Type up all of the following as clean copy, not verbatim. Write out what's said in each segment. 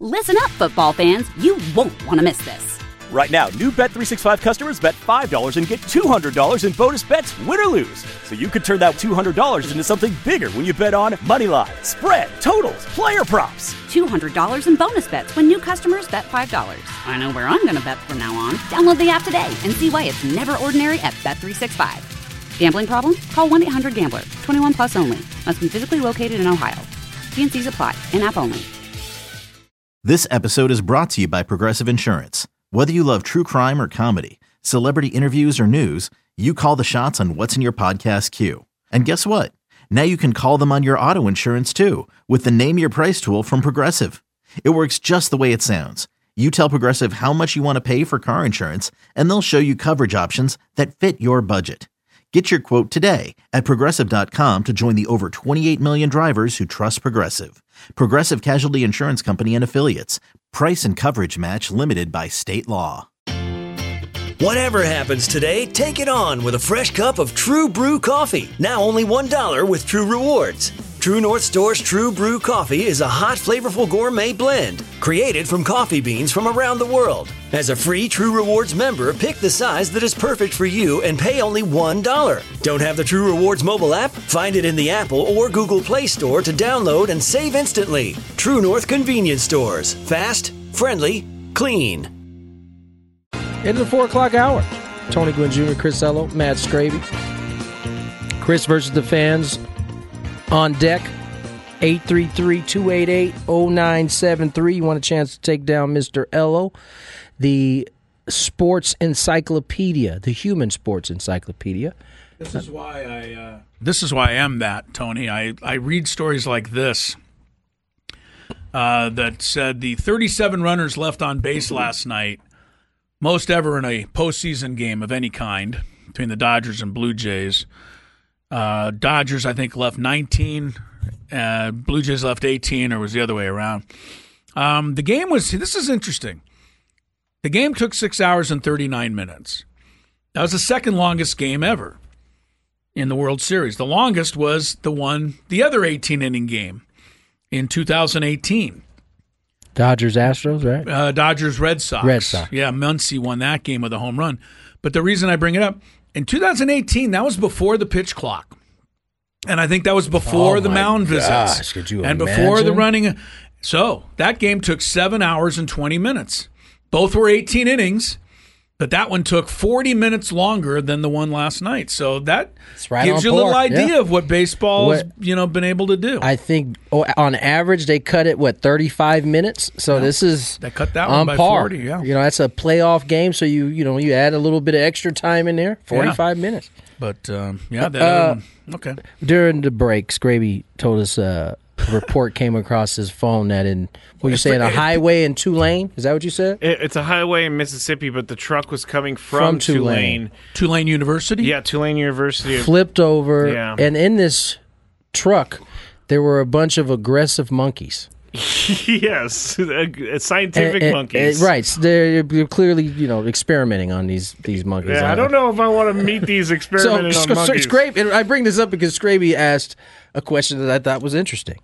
Listen up, football fans. You won't want to miss this. Right now, new Bet365 customers bet $5 and get $200 in bonus bets, win or lose. So you could turn that $200 into something bigger when you bet on money line, spread, totals, player props. $200 in bonus bets when new customers bet $5. I know where I'm going to bet from now on. Download the app today and see why it's never ordinary at Bet365. Gambling problem? Call 1-800-GAMBLER. 21 plus only. Must be physically located in Ohio. T&Cs apply. In-app only. This episode is brought to you by Progressive Insurance. Whether you love true crime or comedy, celebrity interviews or news, you call the shots on what's in your podcast queue. And guess what? Now you can call them on your auto insurance too with the Name Your Price tool from Progressive. It works just the way it sounds. You tell Progressive how much you want to pay for car insurance, and they'll show you coverage options that fit your budget. Get your quote today at Progressive.com to join the over 28 million drivers who trust Progressive. Progressive Casualty Insurance Company and Affiliates. Price and coverage match limited by state law. Whatever happens today, take it on with a fresh cup of True Brew coffee. Now only $1 with True Rewards. True North Store's True Brew coffee is a hot, flavorful gourmet blend created from coffee beans from around the world. As a free True Rewards member, pick the size that is perfect for you and pay only $1. Don't have the True Rewards mobile app? Find it in the Apple or Google Play Store to download and save instantly. True North Convenience Stores. Fast, friendly, clean. Into the 4 o'clock hour. Tony Gwynn Jr., Chris Ello, Matt Scraby. Chris versus the fans on deck. 833-288-0973. You want a chance to take down Mr. Ello, the sports encyclopedia, the human sports encyclopedia. This is why I am that, Tony. I read stories like this that said the 37 runners left on base last night, most ever in a postseason game of any kind between the Dodgers and Blue Jays. Dodgers, I think, left 19. Blue Jays left 18, or was the other way around. The game was, this is interesting. The game took 6 hours and 39 minutes. That was the second longest game ever in the World Series. The longest was the other 18-inning game in 2018. Dodgers Astros, right? Dodgers Red Sox. Yeah, Muncy won that game with a home run. But the reason I bring it up, in 2018, that was before the pitch clock. And I think that was before the mound visits. Could you and imagine? Before the running. So that game took 7 hours and 20 minutes. Both were 18 innings, but that one took 40 minutes longer than the one last night. So that gives you a little idea of what baseball has been able to do. I think on average they cut it 35 minutes. So this is they cut that on one by par. 40. Yeah, that's a playoff game. So you add a little bit of extra time in there. 45 minutes. But okay. During the break, Scraby told us a report came across his phone that a highway in Tulane? Is that what you said? It's a highway in Mississippi, but the truck was coming from Tulane. Tulane University? Yeah, Tulane University. Flipped over, and in this truck, there were a bunch of aggressive monkeys. Yes, scientific monkeys. Right. They're clearly, experimenting on these monkeys. Yeah, I don't know if I want to meet these experimenting on monkeys. And I bring this up because Scraby asked a question that I thought was interesting.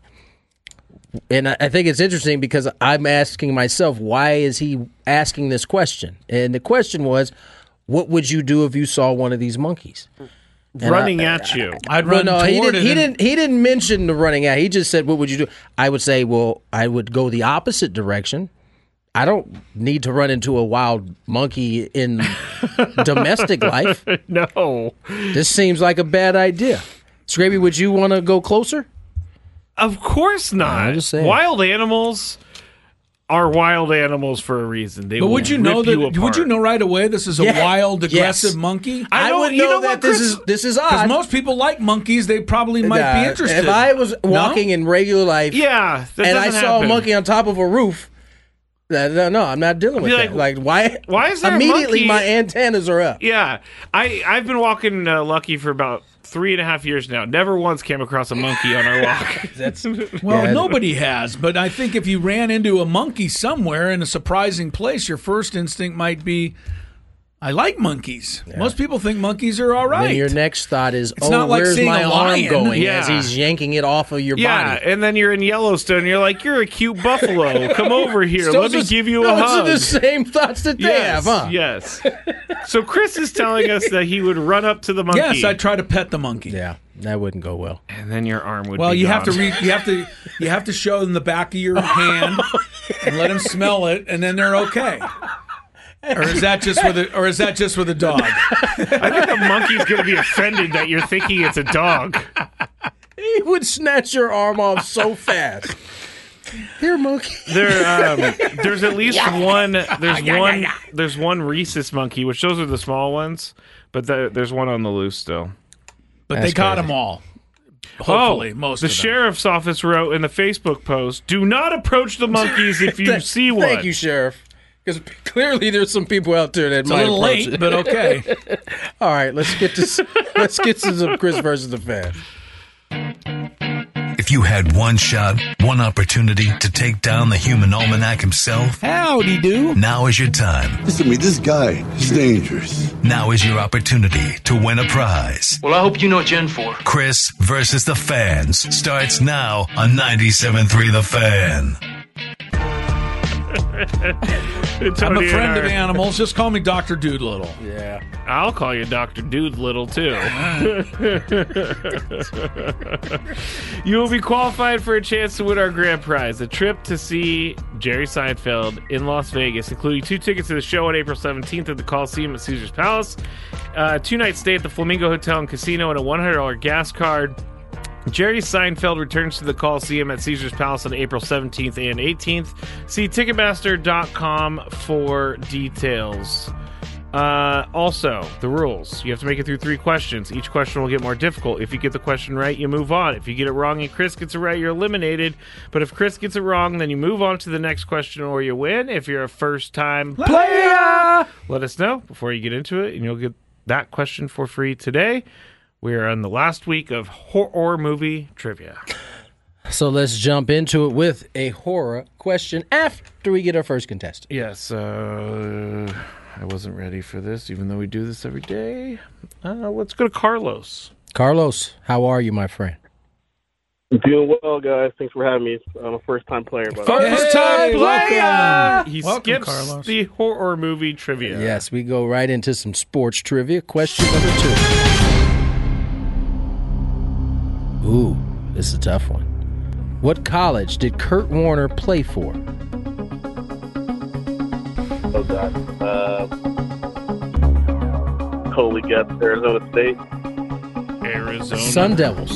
And I think it's interesting because I'm asking myself, why is he asking this question? And the question was, what would you do if you saw one of these monkeys? Running at you. I'd run toward it. He didn't mention the running at. He just said, what would you do? I would say, well, I would go the opposite direction. I don't need to run into a wild monkey in domestic life. No. This seems like a bad idea. Scraby, would you want to go closer? Of course not. I'm just saying. Wild animals are wild animals for a reason. But would you know right away this is a wild, aggressive monkey? I would know that this is odd. Because most people like monkeys, they probably might be interested. If I was walking in regular life, and I saw a monkey on top of a roof, no, I'm not dealing with that. Like, why is there immediately a monkey? My antennas are up. Yeah, I've been walking Lucky for about 3.5 years now. Never once came across a monkey on our walk. Nobody has. But I think if you ran into a monkey somewhere in a surprising place, your first instinct might be, I like monkeys. Most people think monkeys are all right. Then your next thought is, not like where's seeing my a arm lion. going Yeah. as he's yanking it off of your Yeah, body? and then you're in Yellowstone. You're like, you're a cute buffalo. Come over here. Let me give you a Those hug. are the same thoughts that they have, huh? Yes. So Chris is telling us that he would run up to the monkey. Yes, I'd try to pet the monkey. Yeah, that wouldn't go well. and then your arm would. Well, be you have to gone. you have to show them the back of your hand and let them smell it, and then they're okay. Or is that just with a dog? I think the monkey's going to be offended that you're thinking it's a dog. He would snatch your arm off so fast. Here, monkey. There's at least one. There's one rhesus monkey, which those are the small ones, but there's one on the loose still. But That's they caught crazy. them all. Hopefully, most the of them. sheriff's office wrote in the Facebook post, "Do not approach the monkeys if you see one." Thank you, Sheriff. Because clearly there's some people out there that It's a might little approach late, it. but okay. All right, let's get to some Chris versus the fan. If you had one shot, one opportunity to take down the human almanac himself, Howdy do. now is your time. Listen to me, this guy is dangerous. Now is your opportunity to win a prize. Well, I hope you know what you're in for. Chris versus the Fans starts now on 97.3 The Fan. I'm a friend of animals. Just call me Dr. Doolittle. Yeah. I'll call you Dr. Doolittle, too. You will be qualified for a chance to win our grand prize, a trip to see Jerry Seinfeld in Las Vegas, including 2 tickets to the show on April 17th at the Coliseum at Caesars Palace, 2-night stay at the Flamingo Hotel and Casino, and a $100 gas card. Jerry Seinfeld returns to the Coliseum at Caesars Palace on April 17th and 18th. See Ticketmaster.com for details. Also, the rules. You have to make it through 3 questions. Each question will get more difficult. If you get the question right, you move on. If you get it wrong and Chris gets it right, you're eliminated. But if Chris gets it wrong, then you move on to the next question or you win. If you're a first-time player, let us know before you get into it, and you'll get that question for free today. We are on the last week of horror movie trivia. So let's jump into it with a horror question after we get our first contestant. Yes, I wasn't ready for this, even though we do this every day. Let's go to Carlos. Carlos, how are you, my friend? Doing well, guys. Thanks for having me. I'm a first-time player. By the way. First-time player! He Welcome, skips Carlos. the horror movie trivia. Yes, we go right into some sports trivia. Question number 2. Ooh, this is a tough one. What college did Kurt Warner play for? Oh, God. Holy guess. Arizona State. Arizona. Sun Devils.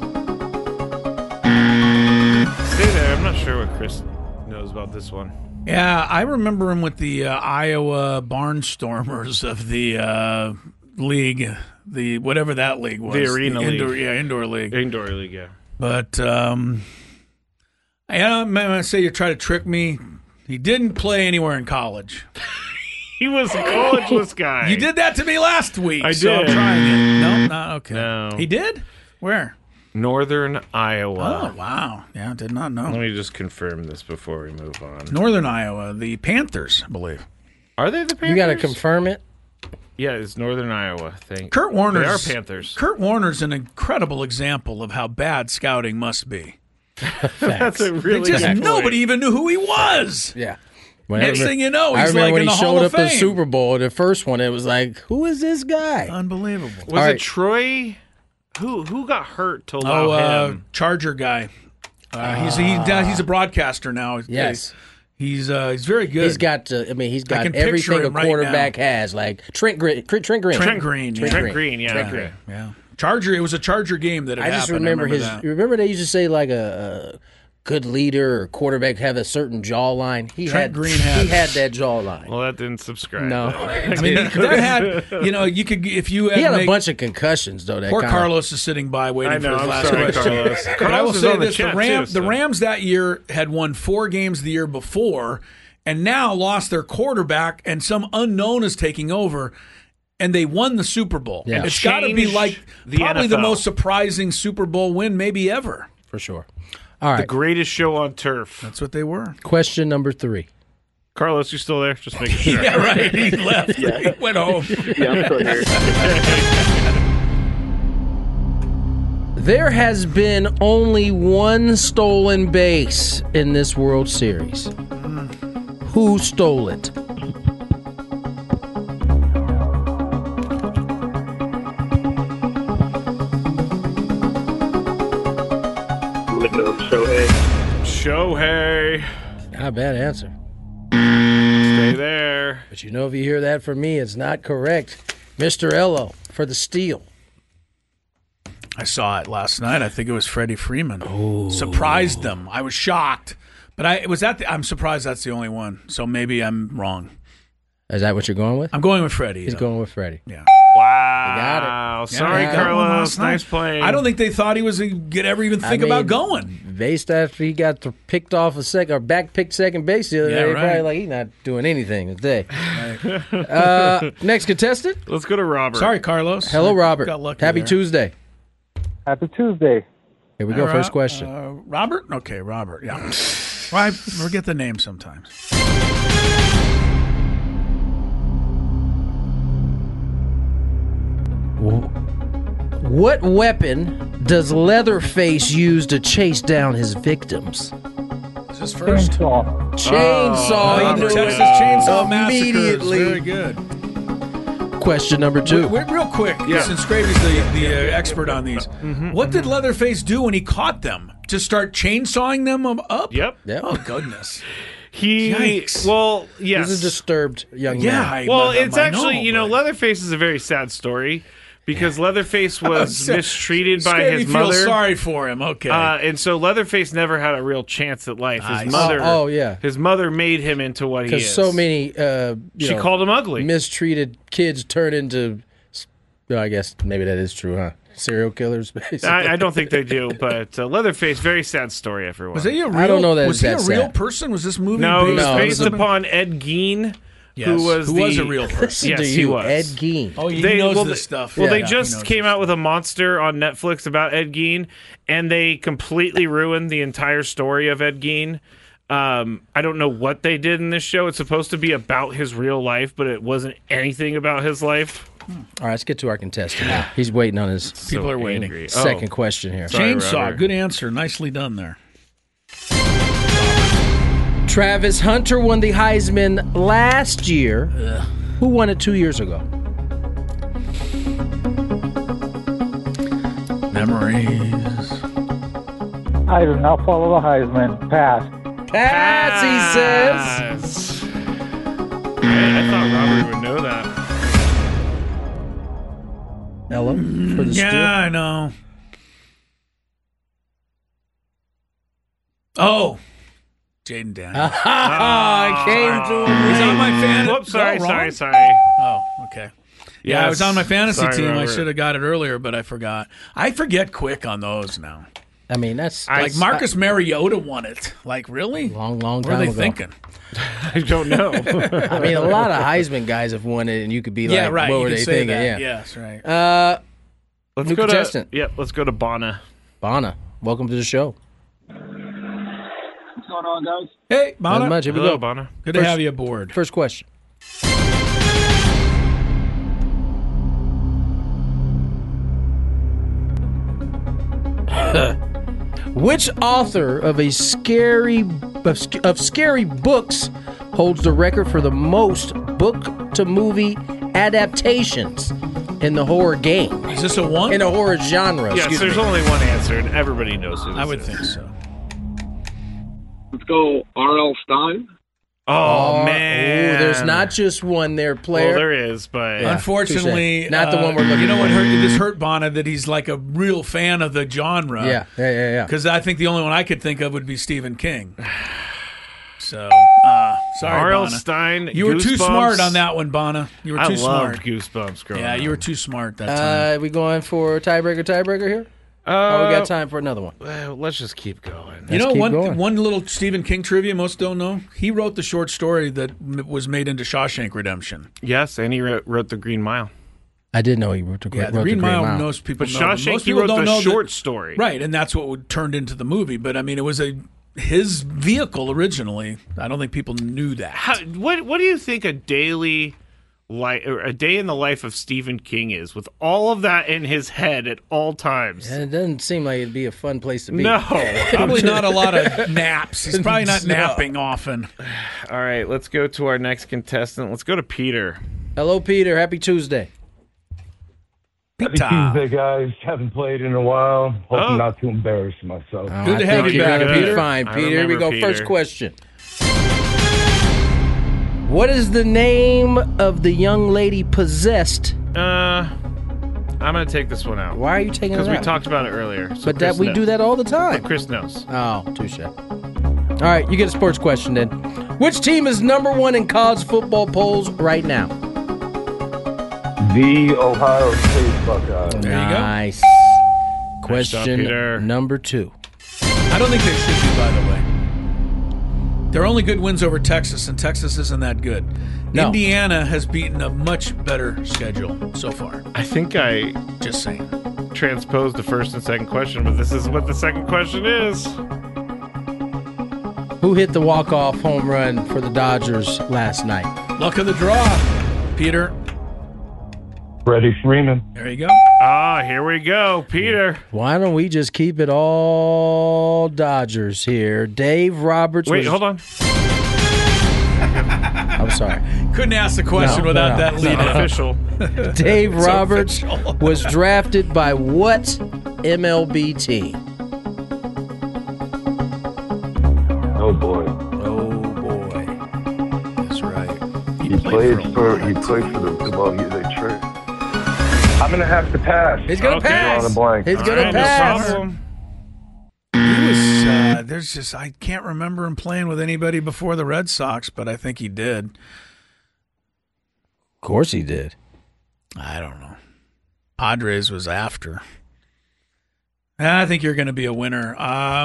Stay there. I'm not sure what Chris knows about this one. Yeah, I remember him with the Iowa Barnstormers of the league, the whatever that league was. The Arena League. Indoor league. Indoor league, yeah. But I'm going to say you try to trick me. He didn't play anywhere in college. He was a collegeless guy. You did that to me last week. I so did. I'm trying it. No, not okay. No. He did? Where? Northern Iowa. Oh, wow. Yeah, did not know. Let me just confirm this before we move on. Northern Iowa, the Panthers, I believe. Are they the Panthers? You got to confirm it. Yeah, it's Northern Iowa. Thank Kurt Warner's, They are Panthers. Kurt Warner's an incredible example of how bad scouting must be. That's a really Just good point. nobody even knew who he was. Yeah. Next thing you know, I he's remember like when in he the Hall showed of up at Fame. Super Bowl, the first one, it was like, who is this guy? Unbelievable. Was All it right. Troy? Who got hurt to allow him? Charger guy. He's a broadcaster now. Yes. He's very good. He's got he's got can picture everything a him right quarterback has, like Trent Green. Trent Green. Trent Green, yeah. Trent Okay. Yeah. Charger. It was a Charger game that had I just happened. remember that. You remember they used to say like a good leader or quarterback have a certain jawline. He Trent had Green he had- had that jawline. Well, that didn't subscribe. No. I mean, that had, you could, if you had, He had a make- bunch of concussions though. That Poor kinda, Carlos is sitting by waiting I know, for his I'm last sorry, question. Carlos. But I will Carlos is say on the this: chat, the too, Rams that year had won 4 games the year before, and now lost their quarterback, and some unknown is taking over, and they won the Super Bowl. Yeah. It's got to be Change like the probably the NFL. most surprising Super Bowl win maybe ever. for sure. All The right. greatest show on turf. That's what they were. Question number 3. Carlos, you still there? Just making sure. Yeah, right. He left. Yeah. He went home. Yeah, I'm still here. There has been only one stolen base in this World Series. Who stole it? I'm going to go with Shohei. Shohei. Not a bad answer. Stay there. But you know, if you hear that from me, it's not correct. Mr. Ello for the steal. I saw it last night. I think it was Freddie Freeman. Oh. Surprised them. I was shocked. But I'm surprised that's the only one. So maybe I'm wrong. Is that what you're going with? I'm going with Freddie. He's going with Freddie. Yeah. Wow. You got it. Sorry, Yeah, Carlos. Nice playing. I don't think they thought he was going to even think about going. Based after he got picked off back-picked second base the other day, right. probably like he's not doing anything today. Next contestant. Let's go to Robert. Sorry, Carlos. Hello, Robert. Got lucky Happy there. Tuesday. Happy Tuesday. Here we go. First question. Robert? Okay, Robert. Yeah. Well, I forget the name sometimes. What weapon does Leatherface use to chase down his victims? Is this first? Chainsaw. He knew Texas it Chainsaw Massacre. immediately. Very good. Question number 2. Wait, real quick, since Gravy's the expert on these, what did Leatherface do when he caught them? Just start chainsawing them up? Yep. Oh, goodness. Yikes. Well, yes. This is a disturbed young man. It's actually, Leatherface is a very sad story because Leatherface was mistreated by his mother. Feel sorry for him. Okay. And so Leatherface never had a real chance at life. His mother, his mother made him into what he is. Because so many, she called him ugly. Mistreated kids turn into. I guess maybe that is true, huh? Serial killers. Basically. I don't think they do, but Leatherface, very sad story, everyone. Was he a real? I don't know that. Was he a real person? Was this movie? No, it was based upon Ed Gein. Yes, who was a real person. Yes, he was. Ed Gein. Oh, he knows this stuff. Well, they just came out with a monster on Netflix about Ed Gein, and they completely ruined the entire story of Ed Gein. I don't know what they did in this show. It's supposed to be about his real life, but it wasn't anything about his life. All right, let's get to our contestant. He's waiting on his People are waiting. Second question here. Sorry, Chainsaw. Robert. Good answer. Nicely done there. Travis Hunter won the Heisman last year. Who won it 2 years ago? Memories. I do not follow the Heisman. Pass. Pass, he says. I thought Robert would know that. Ella for the steal. I know. Oh. Jaden Daniels. I came to him. He's on my fantasy. Whoops, sorry. Oh, okay. Yeah, I was on my fantasy Sorry, team. Robert. I should have got it earlier, but I forgot. I forget quick on those now. I mean, that's Like Marcus Mariota won it. Like, really? long What time are they ago. thinking? I don't know. I mean, a lot of Heisman guys have won it, and you could be like, Yeah, right. what You were could they say thinking? that. Yeah. Yes, right. Let's New go contestant. let's go to Bonna. Bonna, welcome to the show. What's going on, guys? Hey, Not Bonna. much. Here we Hello, go. Bonna. Good to have you aboard. First question. Which author of scary books holds the record for the most book-to-movie adaptations in the horror game? Is this a one? In a horror genre, Yes, excuse there's me. only one answer, and everybody knows who this I would is. think so. Let's go R.L. Stein. Oh, man. there's not just one there, player. Well, there is, but... Yeah. Unfortunately, touche. Not the one we're looking You know for. what hurt? This hurt Bonna that he's like a real fan of the genre. Yeah. Because I think the only one I could think of would be Stephen King. So, sorry, R.L. Bonna. Stine, You were too Goosebumps. smart on that one, Bonna. You were I too loved smart. Goosebumps growing Yeah, up. you were too smart that time. Are we going for tiebreaker here? Oh, we got time for another one. Let's just keep going. You know, keep going. one little Stephen King trivia most don't know. He wrote the short story that was made into Shawshank Redemption. Yes, and he wrote The Green Mile. I did know he wrote the Yeah, the Green Mile. Most people But know. Shawshank, Most he people wrote don't the know short that, story. right? And that's what turned into the movie. But I mean, it was a his vehicle originally. I don't think people knew that. What do you think a day in the life of Stephen King is, with all of that in his head at all times? And it doesn't seem like it'd be a fun place to be. No. Probably not a lot of naps. He's probably not napping often. All right, let's go to our next contestant. Let's go to Peter. Hello, Peter. Happy Tuesday. Happy Tuesday, guys. Haven't played in a while. Hoping not to embarrass myself. Good to have you back, Peter. Fine, Peter. Here we go. Peter. First question. What is the name of the young lady possessed? I'm going to take this one out. Why are you taking it out? Because we talked about it earlier. So but that we do that all the time. But Chris knows. Oh, touche. All right, you get a sports question then. Which team is number one in college football polls right now? The Ohio State Buckeyes. There you go. Nice. Question number 2. I don't think they should be, by the way. They're only good wins over Texas, and Texas isn't that good. No. Indiana has beaten a much better schedule so far. I think I just saying transposed the first and second question, but this is what the second question is. Who hit the walk-off home run for the Dodgers last night? Luck of the draw, Peter. Freddie Freeman. There you go. Here we go, Peter. Why don't we just keep it all Dodgers here? Dave Roberts. Wait, hold on. I'm sorry. Couldn't ask the question without that lead. Official. Dave Roberts was drafted by what MLB team? Oh boy. Oh boy. That's right. He played for the well, they traded. I'm going to have to pass. He's going to pass. He's going to pass. No problem. He was, I can't remember him playing with anybody before the Red Sox, but I think he did. Of course he did. I don't know. Padres was after. I think you're going to be a winner. I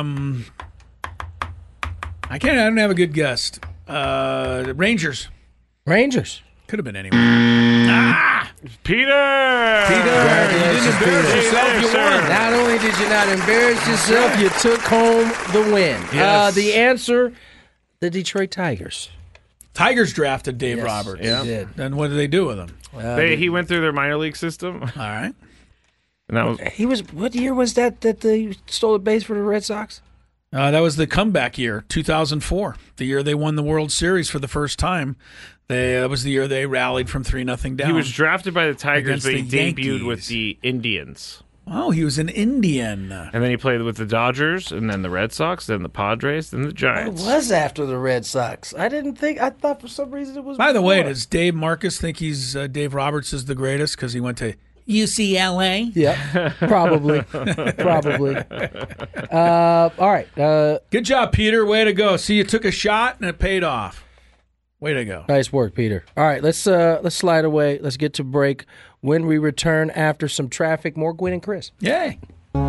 don't have a good guess. Rangers. Could have been anyone. Peter! You didn't embarrass yourself. You won. Not only did you not embarrass yourself, you took home the win. Yes. The answer, the Detroit Tigers. Tigers drafted Dave Roberts. Yeah. They did. Then what did they do with him? He went through their minor league system. All right. And that was what year was that they stole the base for the Red Sox? That was the comeback year, 2004, the year they won the World Series for the first time. That was the year they rallied from 3-0 down. He was drafted by the Tigers, but he debuted Yankees. with the Indians. Oh, he was an Indian. And then he played with the Dodgers, and then the Red Sox, then the Padres, then the Giants. It was after the Red Sox. I thought for some reason it was By the way, before. does Dave Marcus think Dave Roberts is the greatest because he went to UCLA? Yeah, probably. All right. Good job, Peter. Way to go. See, you took a shot, and it paid off. Way to go. Nice work, Peter. All right, let's slide away. Let's get to break. When we return after some traffic, more Gwen and Chris. Yay.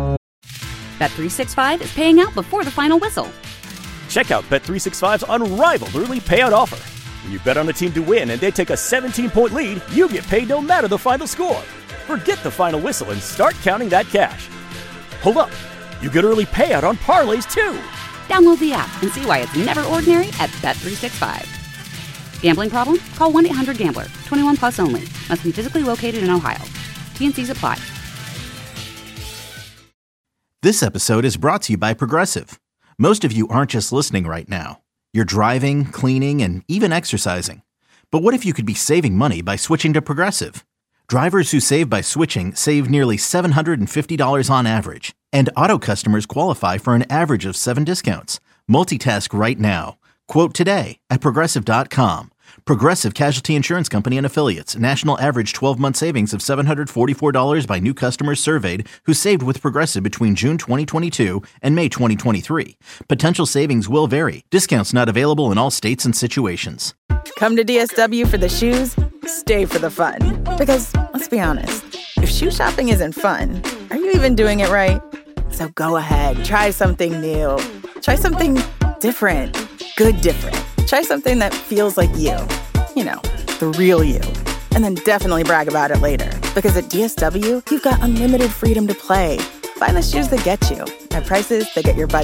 Bet365 is paying out before the final whistle. Check out Bet365's unrivaled early payout offer. When you bet on a team to win and they take a 17-point lead, you get paid no matter the final score. Forget the final whistle and start counting that cash. Hold up. You get early payout on parlays, too. Download the app and see why it's never ordinary at Bet365. Gambling problem? Call 1-800-GAMBLER. 21 plus only. Must be physically located in Ohio. T&Cs apply. This episode is brought to you by Progressive. Most of you aren't just listening right now. You're driving, cleaning, and even exercising. But what if you could be saving money by switching to Progressive? Drivers who save by switching save nearly $750 on average. And auto customers qualify for an average of 7 discounts. Multitask right now. Quote today at Progressive.com. Progressive Casualty Insurance Company and Affiliates. National average 12-month savings of $744 by new customers surveyed who saved with Progressive between June 2022 and May 2023. Potential savings will vary. Discounts not available in all states and situations. Come to DSW for the shoes, stay for the fun. Because, let's be honest, if shoe shopping isn't fun, are you even doing it right? So go ahead, try something new. Try something different. Good different. Try something that feels like you. You know, the real you. And then definitely brag about it later. Because at DSW, you've got unlimited freedom to play. Find the shoes that get you at prices that get your budget.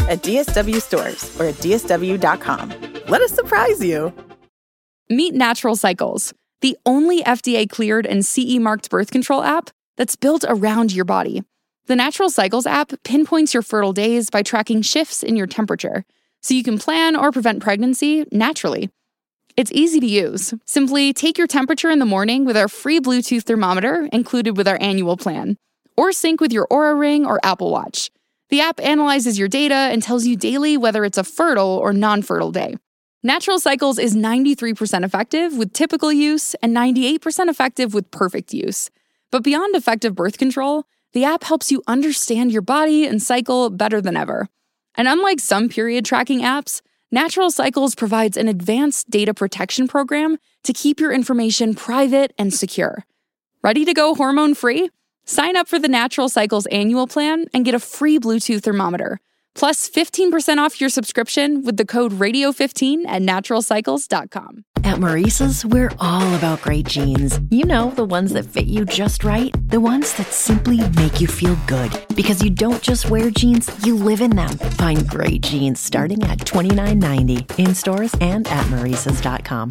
at DSW stores or at DSW.com. Let us surprise you. Meet Natural Cycles, the only FDA-cleared and CE-marked birth control app that's built around your body. The Natural Cycles app pinpoints your fertile days by tracking shifts in your temperature, so you can plan or prevent pregnancy naturally. It's easy to use. Simply take your temperature in the morning with our free Bluetooth thermometer included with our annual plan, or sync with your Oura Ring or Apple Watch. The app analyzes your data and tells you daily whether it's a fertile or non-fertile day. Natural Cycles is 93% effective with typical use and 98% effective with perfect use. But beyond effective birth control, the app helps you understand your body and cycle better than ever. And unlike some period tracking apps, Natural Cycles provides an advanced data protection program to keep your information private and secure. Ready to go hormone-free? Sign up for the Natural Cycles annual plan and get a free Bluetooth thermometer, plus 15% off your subscription with the code radio15 at naturalcycles.com. At Maurice's, we're all about great jeans. You know, the ones that fit you just right. The ones that simply make you feel good. Because you don't just wear jeans, you live in them. Find great jeans starting at $29.90 in stores and at Maurice's.com.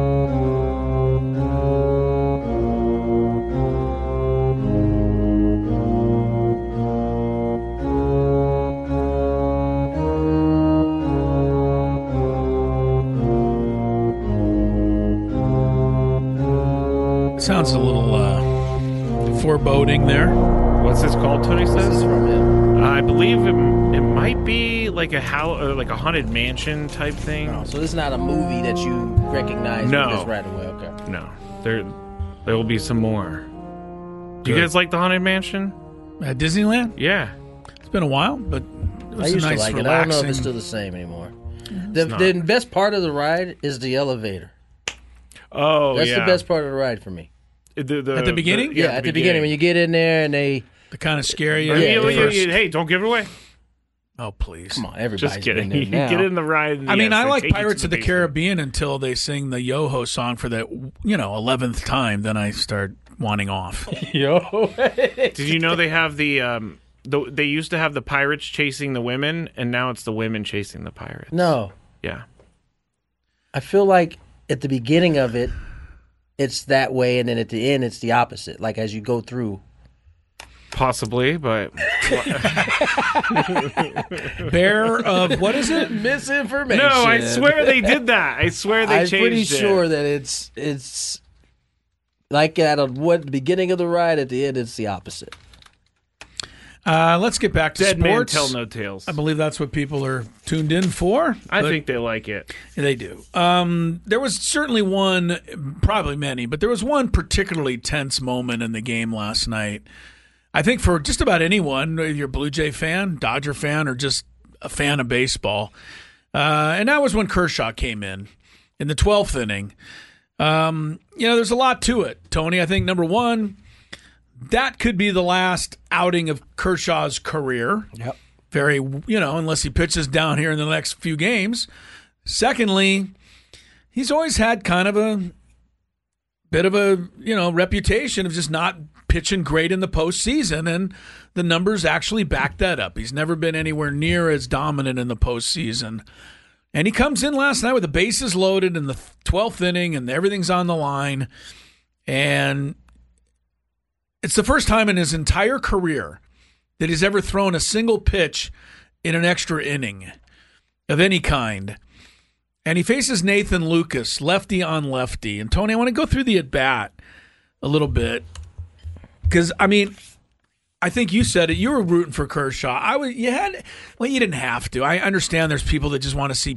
Sounds a little foreboding there. What's this called, Tony says? This is from him. I believe it might be like a haunted mansion type thing. Oh, so this is not a movie that you recognize just right away. Okay. No. There will be some more. Do you guys like the Haunted Mansion? At Disneyland? Yeah. It's been a while, but it was I used a nice, to like relaxing... it. I don't know if it's still the same anymore. The best part of the ride is the elevator. Oh, That's the best part of the ride for me. At the beginning? At the beginning. When you get in there and they kind of scare you. Hey, don't give it away. Oh, please. Come on, everybody's Just kidding. in there now. Get in the ride. I mean, I like Pirates of the Caribbean until they sing the Yo-Ho song for that, 11th time. Then I start wanting off. Yo. Did you know they have they used to have the pirates chasing the women, and now it's the women chasing the pirates. No. Yeah. I feel like at the beginning of it, it's that way, and then at the end, it's the opposite. Like as you go through. Possibly, but Bear of what is it? Misinformation. No, I swear they did that. I swear they changed it. I'm pretty sure that it's like at the beginning of the ride. At the end, it's the opposite. Let's get back to Dead sports. Man Tell No Tales. I believe that's what people are tuned in for. I think they like it. They do. There was certainly one, probably many, but there was one particularly tense moment in the game last night. I think for just about anyone, whether you're a Blue Jay fan, Dodger fan, or just a fan of baseball, and that was when Kershaw came in the 12th inning. There's a lot to it, Tony. I think, number one, that could be the last outing of Kershaw's career. Yep. Very, unless he pitches down here in the next few games. Secondly, he's always had kind of a bit of a, reputation of just not pitching great in the postseason, and the numbers actually back that up. He's never been anywhere near as dominant in the postseason. And he comes in last night with the bases loaded in the 12th inning, and everything's on the line. And it's the first time in his entire career that he's ever thrown a single pitch in an extra inning of any kind. And he faces Nathan Lucas, lefty on lefty. And, Tony, I want to go through the at-bat a little bit. Because, I think you said it. You were rooting for Kershaw. You didn't have to. I understand there's people that just want to see,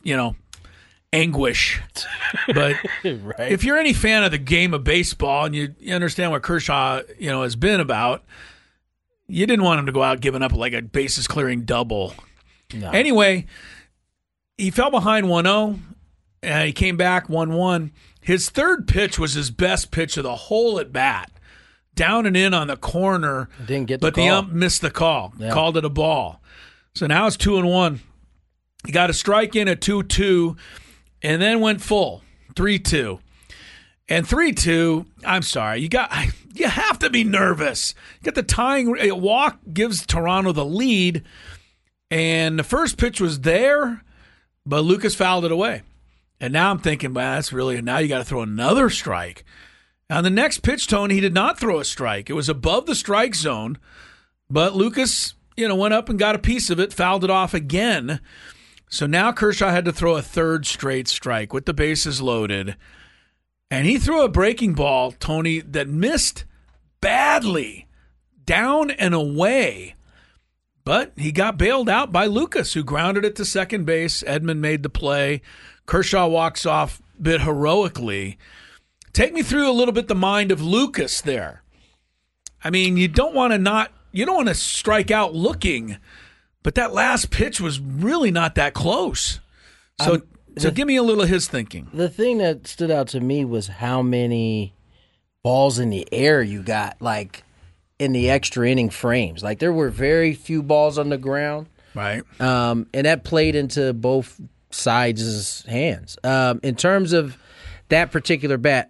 anguish. But right. If you're any fan of the game of baseball and you understand what Kershaw, has been about, you didn't want him to go out giving up like a bases clearing double. No. Anyway, he fell behind 1-0, and he came back 1-1. His third pitch was his best pitch of the whole at bat. Down and in on the corner, didn't get the but call. The ump missed the call. Yeah. Called it a ball. So now it's 2-1. He got a strike in at 2-2, and then went full 3-2. And 3-2. I'm sorry, you have to be nervous. You got the tying walk, gives Toronto the lead, And the first pitch was there, but Lucas fouled it away. And now I'm thinking, well, that's really, now you got to throw another strike. On the next pitch, Tony, he did not throw a strike. It was above the strike zone, but Lucas, went up and got a piece of it, fouled it off again. So now Kershaw had to throw a third straight strike with the bases loaded. And he threw a breaking ball, Tony, that missed badly, down and away. But he got bailed out by Lucas, who grounded it to second base. Edman made the play. Kershaw walks off a bit heroically. Take me through a little bit the mind of Lucas there. I mean, you don't want to strike out looking, but that last pitch was really not that close. So give me a little of his thinking. The thing that stood out to me was how many balls in the air you got, like in the extra inning frames. Like there were very few balls on the ground. Right. And that played into both sides' hands. In terms of that particular bat,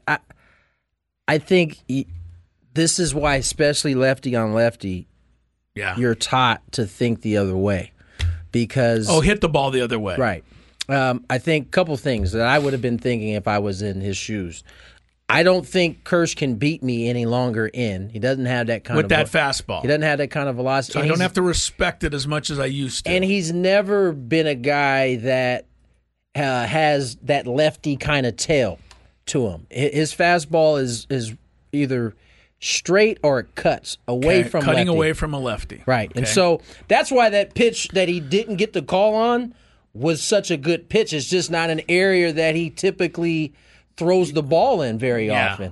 I think this is why, especially lefty on lefty, you're taught to think the other way. Because hit the ball the other way. Right. I think a couple things that I would have been thinking if I was in his shoes. I don't think Kersh can beat me any longer in. He doesn't have that kind with that fastball. He doesn't have that kind of velocity. So I don't have to respect it as much as I used to. And he's never been a guy that has that lefty kind of tail to him. His fastball is either straight or it cuts away from cutting lefty. away from a lefty. Right. Okay. And so that's why that pitch that he didn't get the call on was such a good pitch. It's just not an area that he typically throws the ball in very often.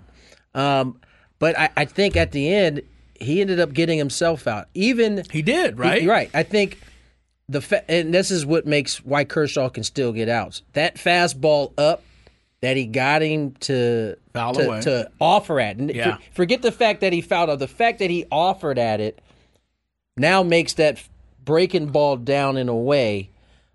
But I think at the end, he ended up getting himself out. He did, right? Right. I think and this is what makes why Kershaw can still get outs. That fastball up that he got him to offer at. And forget the fact that he fouled out. The fact that he offered at it now makes that breaking ball down in a way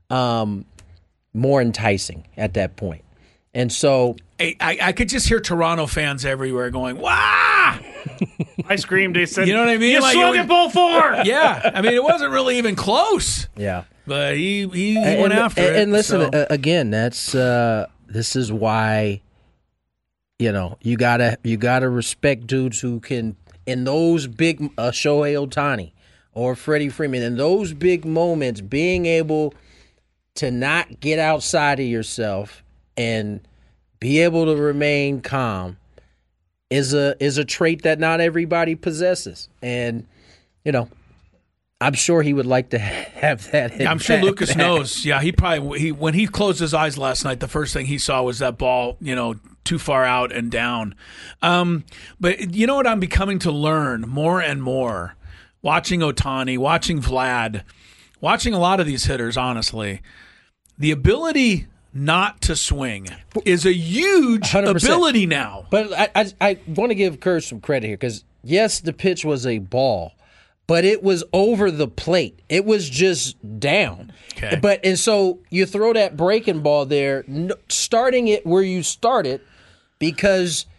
more enticing at that point. And so I could just hear Toronto fans everywhere going, "Wah!" I screamed. They said, "You know what I mean? You swung it ball four." Yeah, I mean it wasn't really even close. Yeah, but he went after it. And listen, again, that's this is why you gotta respect dudes who can in those big Shohei Ohtani or Freddie Freeman in those big moments being able to not get outside of yourself and be able to remain calm is a trait that not everybody possesses. And, I'm sure he would like to have that. I'm sure Lucas knows. Yeah, he when he closed his eyes last night, the first thing he saw was that ball, too far out and down. But you know what I'm becoming to learn more and more, watching Ohtani, watching Vlad, watching a lot of these hitters, honestly, the ability not to swing is a huge 100%. Ability now. But I want to give Kersh some credit here because, yes, the pitch was a ball, but it was over the plate. It was just down. Okay. And so you throw that breaking ball there, starting it where you started because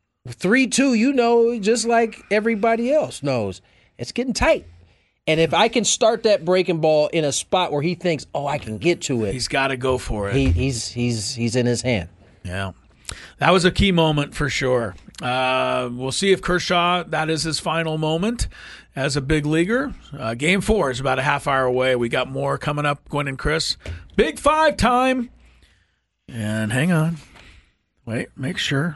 3-2, just like everybody else knows, it's getting tight. And if I can start that breaking ball in a spot where he thinks, I can get to it, he's got to go for it. He's in his hand. Yeah, that was a key moment for sure. We'll see if Kershaw, that is his final moment as a big leaguer. Game 4 is about a half hour away. We got more coming up, Gwen and Chris. Big 5 time. And hang on. Wait, make sure.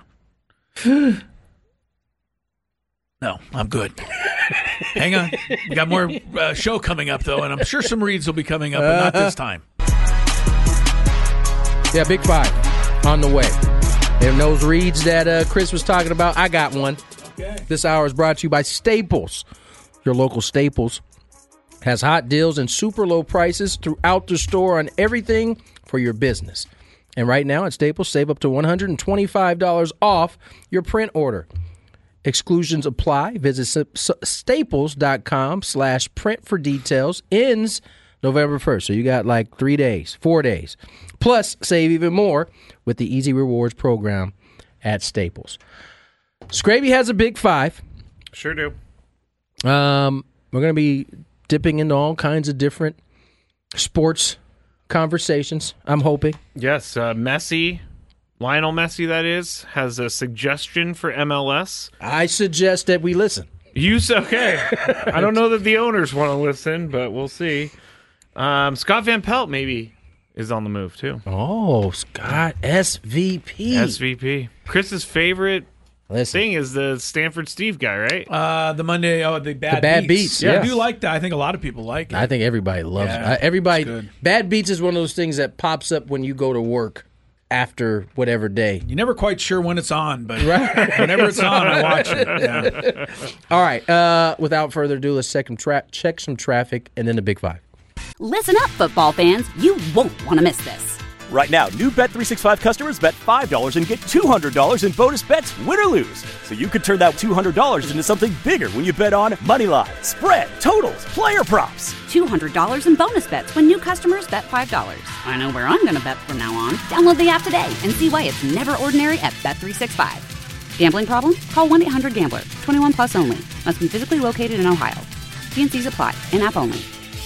No, I'm good. Hang on. We got more show coming up, though, and I'm sure some reads will be coming up, but not this time. Yeah, Big 5 on the way. And those reads that Chris was talking about, I got one. Okay. This hour is brought to you by Staples. Your local Staples has hot deals and super low prices throughout the store on everything for your business. And right now at Staples, save up to $125 off your print order. Exclusions apply. Visit staples.com/print for details. Ends November 1st. So you got like 4 days. Plus, save even more with the Easy Rewards program at Staples. Scraby has a Big 5. Sure do. We're going to be dipping into all kinds of different sports conversations, I'm hoping. Yes, Messi, Lionel Messi, that is, has a suggestion for MLS. I suggest that we listen. Okay. I don't know that the owners want to listen, but we'll see. Scott Van Pelt maybe is on the move, too. Oh, Scott, SVP. SVP. Chris's favorite thing is the Stanford Steve guy, right? The Bad Beats. Yeah. I do like that. I think a lot of people like it. I think everybody loves it. Bad Beats is one of those things that pops up when you go to work after whatever day. You're never quite sure when it's on, but whenever it's on, I watch it. Yeah. All right. Without further ado, let's check some traffic and then the Big Five. Listen up, football fans. You won't want to miss this. Right now, new Bet365 customers bet $5 and get $200 in bonus bets, win or lose. So you could turn that $200 into something bigger when you bet on Moneyline, spread, totals, player props. $200 in bonus bets when new customers bet $5. I know where I'm going to bet from now on. Download the app today and see why it's never ordinary at Bet365. Gambling problem? Call 1-800-GAMBLER. 21 plus only. Must be physically located in Ohio. T&Cs apply. In-app only.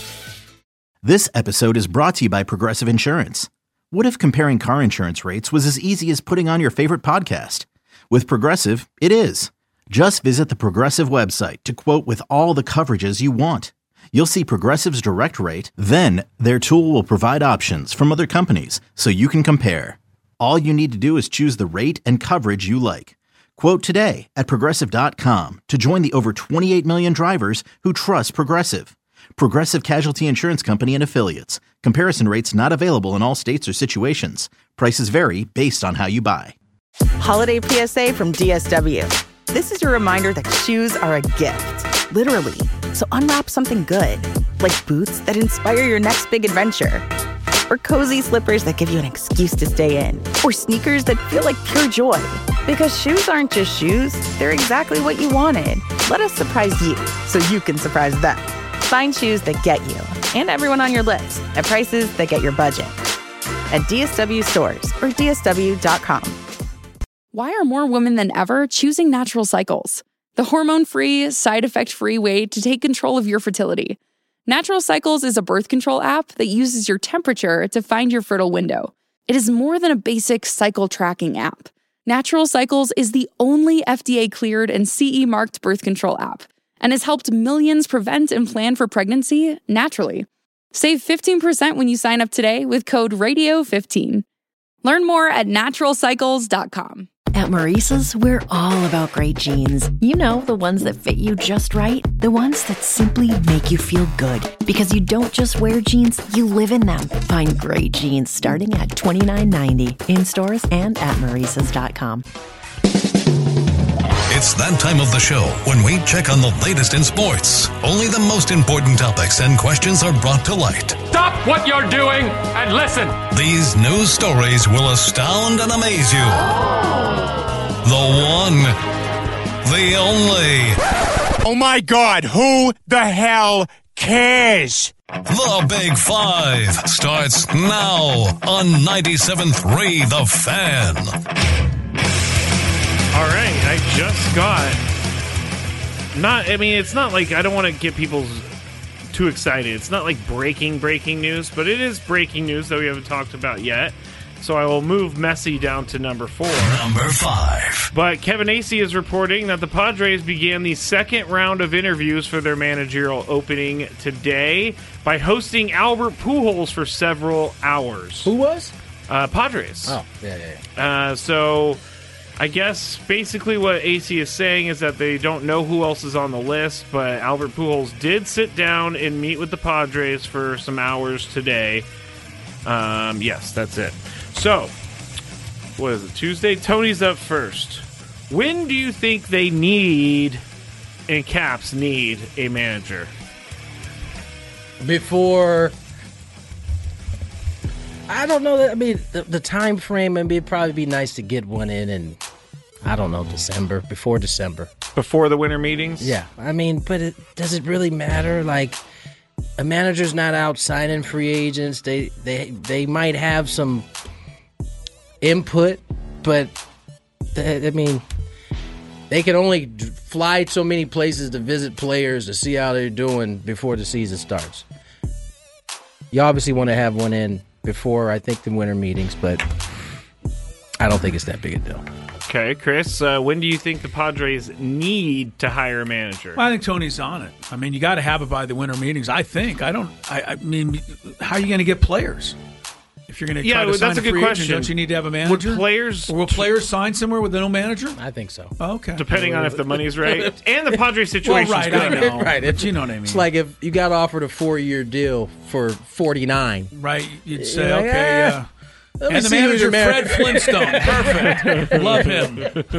This episode is brought to you by Progressive Insurance. What if comparing car insurance rates was as easy as putting on your favorite podcast? With Progressive, it is. Just visit the Progressive website to quote with all the coverages you want. You'll see Progressive's direct rate, then their tool will provide options from other companies so you can compare. All you need to do is choose the rate and coverage you like. Quote today at Progressive.com to join the over 28 million drivers who trust Progressive. Progressive Casualty Insurance Company and Affiliates. Comparison rates not available in all states or situations. Prices vary based on how you buy. Holiday PSA from DSW. This is your reminder that shoes are a gift, literally. So unwrap something good, like boots that inspire your next big adventure, or cozy slippers that give you an excuse to stay in, or sneakers that feel like pure joy. Because shoes aren't just shoes, they're exactly what you wanted. Let us surprise you so you can surprise them. Find shoes that get you and everyone on your list at prices that get your budget. At DSW stores or DSW.com. Why are more women than ever choosing Natural Cycles? The hormone-free, side-effect-free way to take control of your fertility. Natural Cycles is a birth control app that uses your temperature to find your fertile window. It is more than a basic cycle tracking app. Natural Cycles is the only FDA-cleared and CE-marked birth control app, and has helped millions prevent and plan for pregnancy naturally. Save 15% when you sign up today with code RADIO15. Learn more at naturalcycles.com. At Maurice's, we're all about great jeans. You know, the ones that fit you just right. The ones that simply make you feel good. Because you don't just wear jeans, you live in them. Find great jeans starting at $29.90 in stores and at Maurice's.com. It's that time of the show when we check on the latest in sports. Only the most important topics and questions are brought to light. Stop what you're doing and listen. These news stories will astound and amaze you. The one, the only. Oh my God, who the hell cares? The Big Five starts now on 97.3 The Fan. All right, I just got it's not like I don't want to get people too excited. It's not like breaking news, but it is breaking news that we haven't talked about yet. So I will move Messi down to number 4. Number 5. But Kevin Acee is reporting that the Padres began the second round of interviews for their managerial opening today by hosting Albert Pujols for several hours. Who was? Padres. Oh, yeah. So I guess basically what Acee is saying is that they don't know who else is on the list, but Albert Pujols did sit down and meet with the Padres for some hours today. Yes, that's it. So, what is it, Tuesday? Tony's up first. When do you think they need, in caps, need a manager? Before, I don't know. I mean, the time frame, it'd probably be nice to get one in, I don't know, before December. Before the winter meetings? Yeah. I mean, but does it really matter? Like, a manager's not out signing free agents. They might have some input, but I mean, they can only fly so many places to visit players to see how they're doing before the season starts. You obviously want to have one in before, I think, the winter meetings, but I don't think it's that big a deal. Okay, Chris, when do you think the Padres need to hire a manager? Well, I think Tony's on it. I mean, you got to have it by the winter meetings. I think. I mean, how are you going to get players? If you're going to try to sign a free agent, don't you need to have a manager? Will players sign somewhere with no manager? I think so. Oh, okay. Depending on if the money's right. And the Padres situation is good. I know. Right. You know what I mean. It's like if you got offered a 4-year deal for $49. Right. You'd say, okay, yeah. And the manager, Fred Flintstone. Perfect. Love him.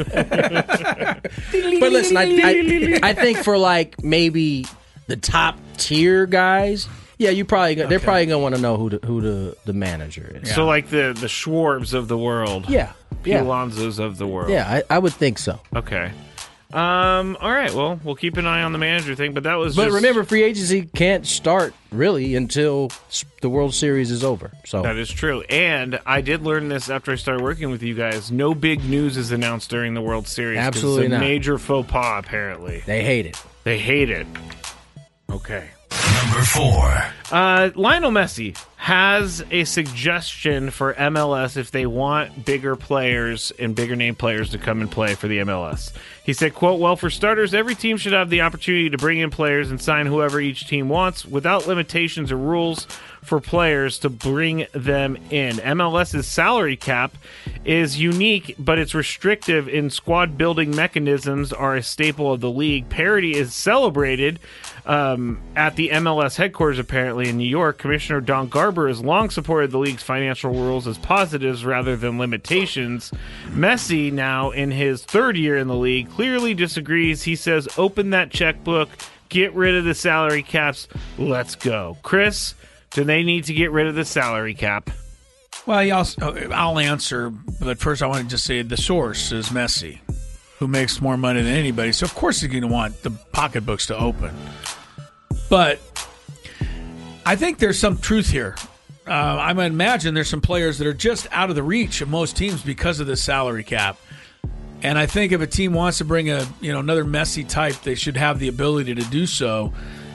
But listen, I think for like maybe the top tier guys, yeah, they're probably gonna want to know who the manager is. Yeah. So like the Schwarbs of the world. Yeah. Alonsos of the world. Yeah, I would think so. Okay. All right. Well, we'll keep an eye on the manager thing, but that was. But remember, free agency can't start really until the World Series is over. So that is true. And I did learn this after I started working with you guys. No big news is announced during the World Series. Absolutely it's a not. Major faux pas. Apparently, they hate it. Okay. Number 4. Lionel Messi has a suggestion for MLS if they want bigger players and bigger name players to come and play for the MLS. He said, quote, well, for starters, every team should have the opportunity to bring in players and sign whoever each team wants without limitations or rules for players to bring them in. MLS's salary cap is unique, but it's restrictive in squad building mechanisms are a staple of the league. Parity is celebrated at the MLS headquarters, apparently, in New York. Commissioner Don Garber has long supported the league's financial rules as positives rather than limitations. Messi, now in his third year in the league, clearly disagrees. He says, open that checkbook, get rid of the salary caps, let's go. Chris, do they need to get rid of the salary cap? Well, I'll answer, but first I want to just say the source is Messi, who makes more money than anybody. So, of course, he's going to want the pocketbooks to open. But I think there's some truth here. I might imagine there's some players that are just out of the reach of most teams because of this salary cap. And I think if a team wants to bring another Messi type, they should have the ability to do so.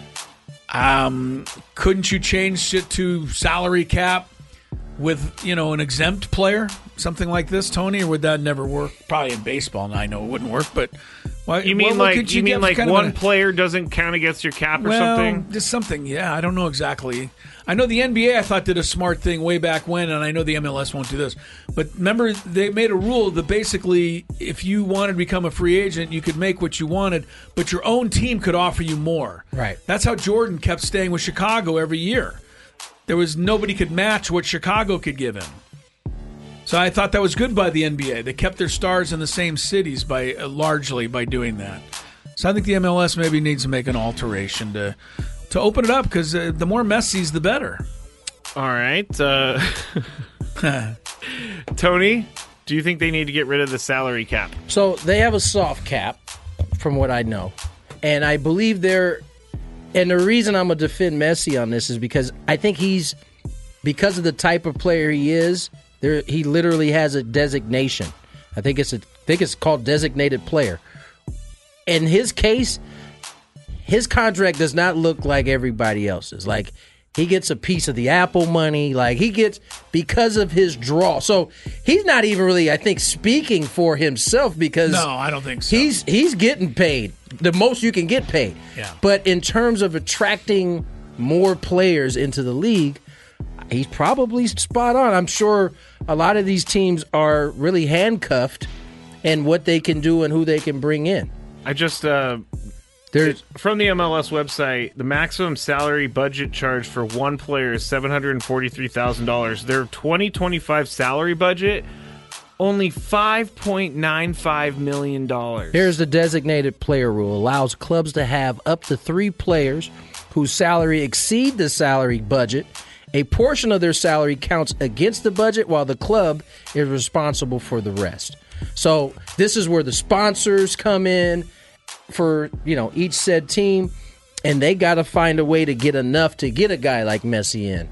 Couldn't you change it to salary cap with, an exempt player, something like this, Tony, or would that never work? Probably in baseball, and I know it wouldn't work, but you mean one player doesn't count against your cap or something? Just something, yeah. I don't know exactly. I know the NBA, I thought, did a smart thing way back when, and I know the MLS won't do this. But remember, they made a rule that basically, if you wanted to become a free agent, you could make what you wanted, but your own team could offer you more. Right. That's how Jordan kept staying with Chicago every year. There was nobody could match what Chicago could give him. So I thought that was good by the NBA. They kept their stars in the same cities largely by doing that. So I think the MLS maybe needs to make an alteration to open it up because the more Messi's, the better. All right. Tony, do you think they need to get rid of the salary cap? So they have a soft cap, from what I know. And I believe and the reason I'm going to defend Messi on this is because I think because of the type of player he is, he literally has a designation. I think it's called designated player. In his case, his contract does not look like everybody else's. Like, he gets a piece of the Apple money. Like, he gets, because of his draw. So he's not even really, I think, speaking for himself because no, I don't think so. He's getting paid the most you can get paid. Yeah. But in terms of attracting more players into the league, he's probably spot on. I'm sure a lot of these teams are really handcuffed in what they can do and who they can bring in. I just from the MLS website, the maximum salary budget charge for one player is $743,000. Their 2025 salary budget, only $5.95 million. Here's the designated player rule. Allows clubs to have up to 3 players whose salary exceed the salary budget. A portion of their salary counts against the budget while the club is responsible for the rest. So this is where the sponsors come in for, each said team, and they got to find a way to get enough to get a guy like Messi in.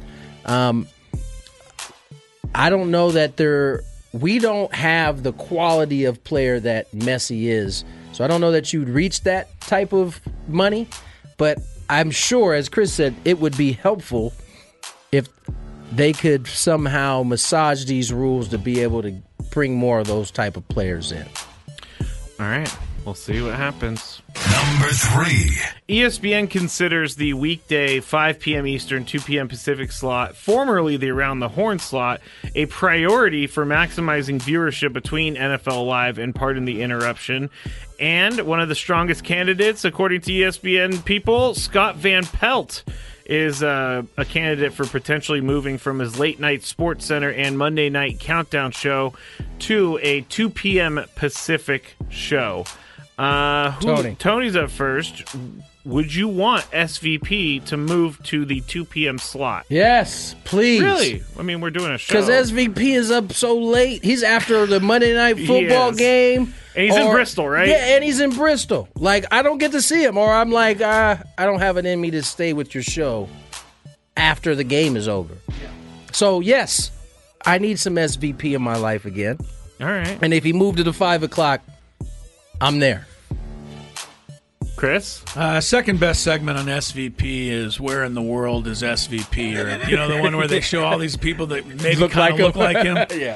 I don't know that we don't have the quality of player that Messi is. So I don't know that you'd reach that type of money, but I'm sure, as Chris said, it would be helpful if they could somehow massage these rules to be able to bring more of those type of players in. All right. We'll see what happens. Number 3. ESPN considers the weekday 5 p.m. Eastern, 2 p.m. Pacific slot, formerly the Around the Horn slot, a priority for maximizing viewership between NFL Live and Pardon the Interruption. And one of the strongest candidates, according to ESPN people, Scott Van Pelt, is a candidate for potentially moving from his late-night Sports Center and Monday Night Countdown show to a 2 p.m. Pacific show. Tony's up first. Would you want SVP to move to the 2 p.m. slot? Yes, please. Really? I mean, we're doing a show. Because SVP is up so late. He's after the Monday Night Football game. And he's in Bristol, right? Yeah, and he's in Bristol. Like, I don't get to see him. Or I'm like, I don't have it in me to stay with your show after the game is over. Yeah. So, yes, I need some SVP in my life again. All right. And if he moved to the 5 o'clock, I'm there. Chris? Second best segment on SVP is Where in the World is SVP? Or, you know, the one where they show all these people that maybe kind of look like him. Yeah.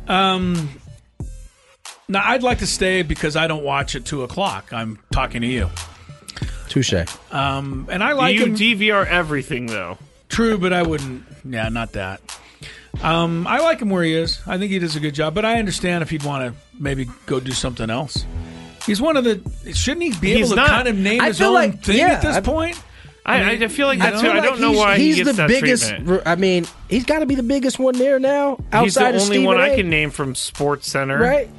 Now, I'd like to stay because I don't watch at 2 o'clock. I'm talking to you. Touche. And I like him. You DVR everything, though. True, but I wouldn't. Yeah, not that. I like him where he is. I think he does a good job, but I understand if he'd want to maybe go do something else. He's one of the... Shouldn't he be able to kind of name his own thing at this point? I feel like that too. I don't know why he gets that biggest treatment. I mean, he's got to be the biggest one there now. Outside he's the of only one A. I can name from Sports Center. Right.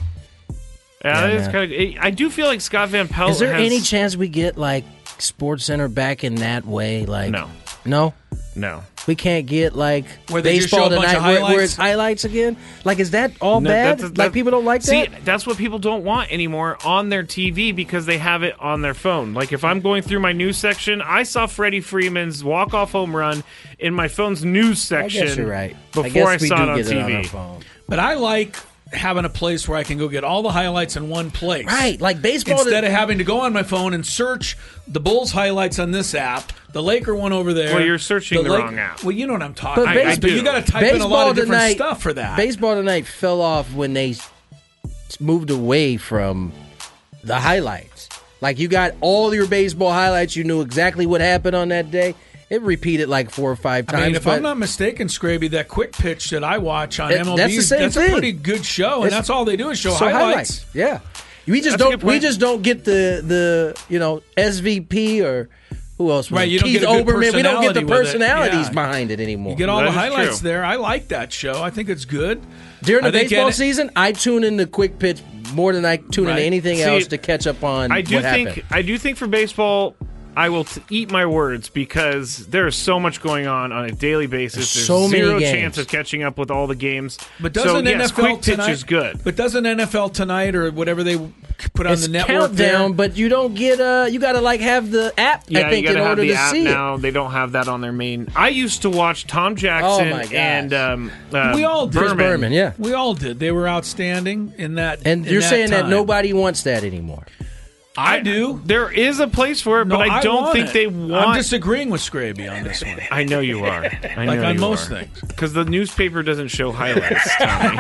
Yeah, it's kind of. I do feel like Scott Van Pelt. Is there any chance we get like Sports Center back in that way? Like no. We can't get like where they Baseball just show a bunch Tonight of highlights? where it's highlights again. Like, is that all bad? Like people don't like that? See, that's what people don't want anymore on their TV because they have it on their phone. Like if I'm going through my news section, I saw Freddie Freeman's walk-off home run in my phone's news section. I guess you're right. Before I saw it on TV. phone. But I like having a place where I can go get all the highlights in one place. Right, like baseball. Instead of having to go on my phone and search the Bulls highlights on this app, the Laker one over there. Well, you're searching the wrong app. Well, you know what I'm talking about. I do. You got to type in a lot of different stuff for that. Baseball Tonight fell off when they moved away from the highlights. Like, you got all your baseball highlights. You knew exactly what happened on that day. It repeated like 4 or 5 times. I mean, if I'm not mistaken, Scraby, that quick pitch that I watch on MLB, that's the same thing. A pretty good show, and that's all they do is show highlights. Yeah, we just don't get the SVP or who else? Right, you don't Keith get a good Olbermann. We don't get the personalities Yeah. behind it anymore. You get all the highlights there. I like that show. I think it's good. During the baseball season, I tune in the quick pitch more than I tune in anything else to catch up on what happened. I do think for baseball, I will eat my words because there is so much going on a daily basis. There's so many zero games. chance of catching up with all the games. But doesn't yes, NFL quick tonight, pitch is good. But doesn't NFL Tonight or whatever they put on It's the network countdown, but you don't get you got to like have the app. Yeah, I think you gotta in order have the to app see now. it. They don't have that on their main. I used to watch Tom Jackson my gosh. and we all did. Chris Berman, yeah, we all did. They were outstanding in that. And in you're that saying time. that nobody wants that anymore. I do. There is a place for it, No, but I don't want think it. they want. I'm disagreeing with Scraby on this one. I know you are. Like on most things. Because the newspaper doesn't show highlights,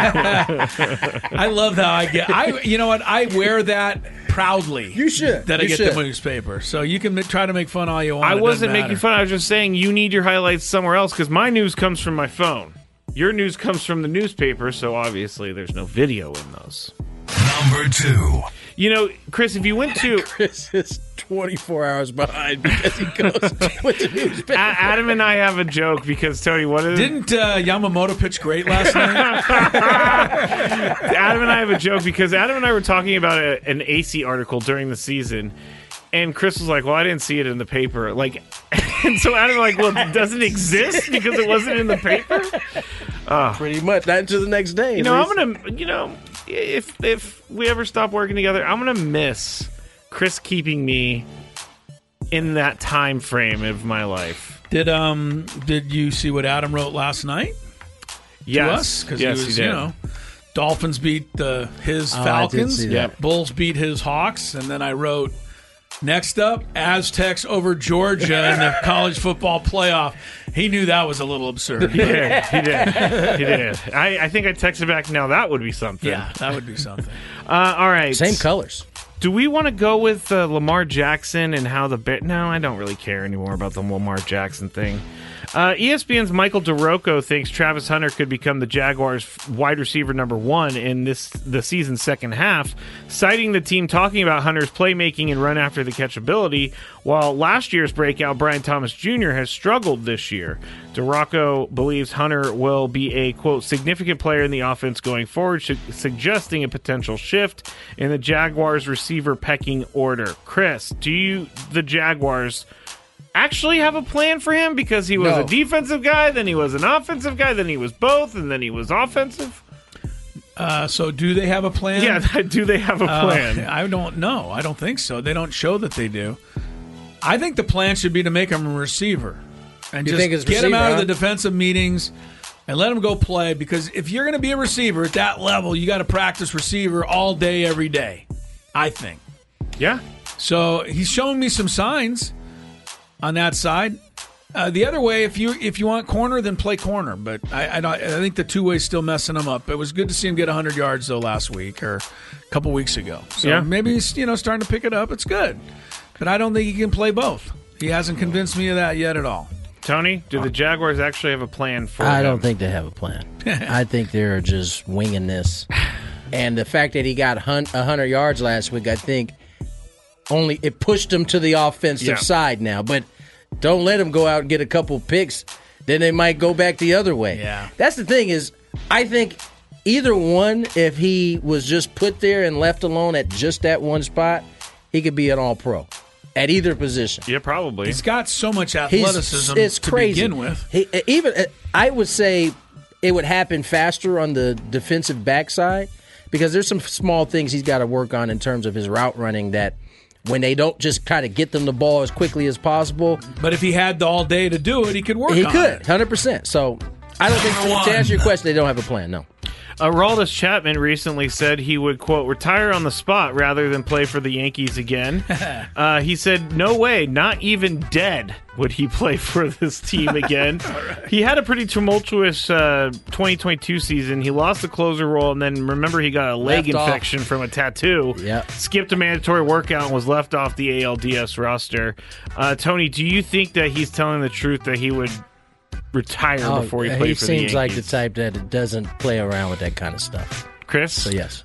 Tommy. I love how I get. You know what? I wear that proudly. You should. That I You get should. the newspaper. So you can try to make fun all you want. I It wasn't doesn't making matter. fun. I was just saying you need your highlights somewhere else because my news comes from my phone. Your news comes from the newspaper, so obviously there's no video in those. Number 2. You know, Chris, if you went to... Chris is 24 hours behind because he goes with the newspaper. Adam and I have a joke because, Tony, what is... Didn't Yamamoto pitch great last night? Adam and I have a joke because Adam and I were talking about an AC article during the season, and Chris was like, well, I didn't see it in the paper. Like, and so Adam was like, well, it doesn't exist because it wasn't in the paper? Pretty much. Not until the next day. You know, I'm going to, if we ever stop working together, I'm going to miss Chris keeping me in that time frame of my life. Did you see what Adam wrote last night? Yes. Because Yes, he was, he did. you know, Dolphins beat his I did Falcons. see that. Bulls beat his Hawks. And then I wrote, Next up, Aztecs over Georgia in the college football playoff. He knew that was a little absurd. He did. I think I texted back, now that would be something. Yeah, that would be something. All right. Same colors. Do we want to go with Lamar Jackson and how the No, I don't really care anymore about the Lamar Jackson thing. ESPN's Michael DeRocco thinks Travis Hunter could become the Jaguars' wide receiver number 1 in the season's second half, citing the team talking about Hunter's playmaking and run after the catch ability, while last year's breakout Brian Thomas Jr. has struggled this year. DeRocco believes Hunter will be a, quote, significant player in the offense going forward, suggesting a potential shift in the Jaguars' receiver pecking order. Chris, the Jaguars actually have a plan for him? Because he was a defensive guy, then he was an offensive guy, then he was both, and then he was offensive? So do they have a plan? Yeah, do they have a plan? I don't know. I don't think so. They don't show that they do. I think the plan should be to make him a receiver and just get him out of the defensive meetings and let him go play, because if you're going to be a receiver at that level, you got to practice receiver all day, every day, I think. Yeah. So he's showing me some signs on that side. The other way, if you want corner, then play corner. But I think the two-way's still messing him up. It was good to see him get 100 yards, though, last week or a couple weeks ago. So maybe he's starting to pick it up. It's good. But I don't think he can play both. He hasn't convinced me of that yet at all. Tony, do the Jaguars actually have a plan for him? I don't think they have a plan. I think they're just winging this. And the fact that he got 100 yards last week, I think it pushed him to the offensive side now. But don't let him go out and get a couple picks. Then they might go back the other way. Yeah. That's the thing is, I think either one, if he was just put there and left alone at just that one spot, he could be an all-pro at either position. Yeah, probably. He's got so much athleticism it's to crazy. begin with. I would say it would happen faster on the defensive backside, because there's some small things he's got to work on in terms of his route running that when they don't just kind of get them the ball as quickly as possible. But if he had all day to do it, he could work on it. He could, 100%. So I don't think, to answer your question, they don't have a plan, no. Aroldis Chapman recently said he would, quote, retire on the spot rather than play for the Yankees again. He said, no way, not even dead would he play for this team again. Right. He had a pretty tumultuous 2022 season. He lost the closer role, and then remember he got a leg infection from a tattoo. Yep. Skipped a mandatory workout and was left off the ALDS roster. Tony, do you think that he's telling the truth that he would retire before he played for the Yankees? He seems like the type that doesn't play around with that kind of stuff. Chris? So, yes.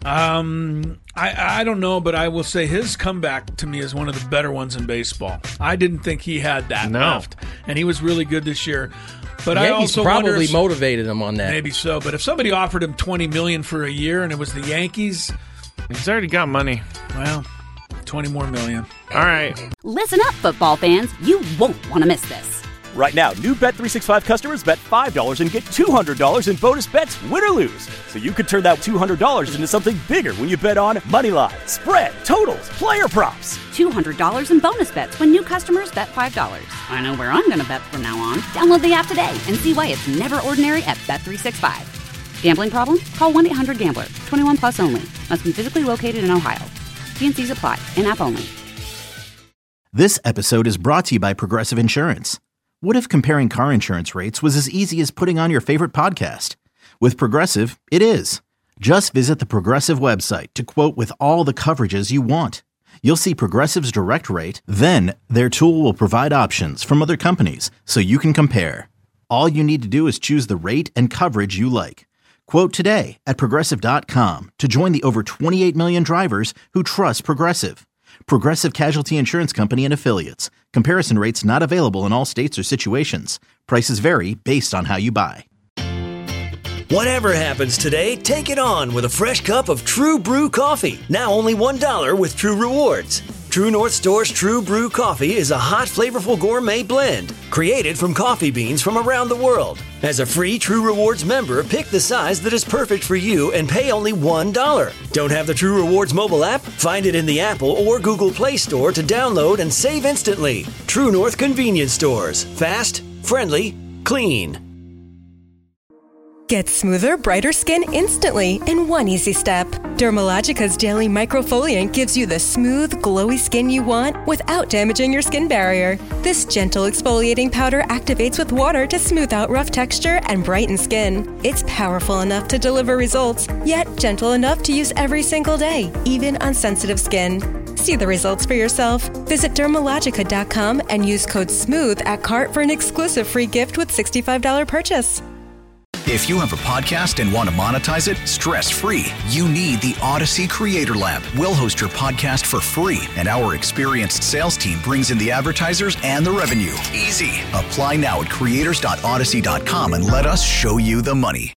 I don't know, but I will say his comeback to me is one of the better ones in baseball. I didn't think he had that left, and he was really good this year. But I also probably motivated him on that. Maybe so, but if somebody offered him $20 million for a year and it was the Yankees, he's already got money. Well, $20 more million. All right. Listen up, football fans. You won't want to miss this. Right now, new Bet365 customers bet $5 and get $200 in bonus bets, win or lose. So you could turn that $200 into something bigger when you bet on Moneyline, spread, totals, player props. $200 in bonus bets when new customers bet $5. I know where I'm going to bet from now on. Download the app today and see why it's never ordinary at Bet365. Gambling problem? Call 1-800-GAMBLER. 21 plus only. Must be physically located in Ohio. T&Cs apply. In-app only. This episode is brought to you by Progressive Insurance. What if comparing car insurance rates was as easy as putting on your favorite podcast? With Progressive, it is. Just visit the Progressive website to quote with all the coverages you want. You'll see Progressive's direct rate, then their tool will provide options from other companies so you can compare. All you need to do is choose the rate and coverage you like. Quote today at Progressive.com to join the over 28 million drivers who trust Progressive. Progressive Casualty Insurance Company and Affiliates. Comparison rates not available in all states or situations. Prices vary based on how you buy. Whatever happens today, take it on with a fresh cup of True Brew coffee. Now only $1 with True Rewards. True North Store's True Brew coffee is a hot, flavorful gourmet blend created from coffee beans from around the world. As a free True Rewards member, pick the size that is perfect for you and pay only $1. Don't have the True Rewards mobile app? Find it in the Apple or Google Play Store to download and save instantly. True North Convenience Stores. Fast, friendly, clean. Get smoother, brighter skin instantly in one easy step. Dermalogica's daily microfoliant gives you the smooth, glowy skin you want without damaging your skin barrier. This gentle exfoliating powder activates with water to smooth out rough texture and brighten skin. It's powerful enough to deliver results, yet gentle enough to use every single day, even on sensitive skin. See the results for yourself. Visit Dermalogica.com and use code SMOOTH at cart for an exclusive free gift with $65 purchase. If you have a podcast and want to monetize it stress-free, you need the Odyssey Creator Lab. We'll host your podcast for free, and our experienced sales team brings in the advertisers and the revenue. Easy. Apply now at creators.odyssey.com and let us show you the money.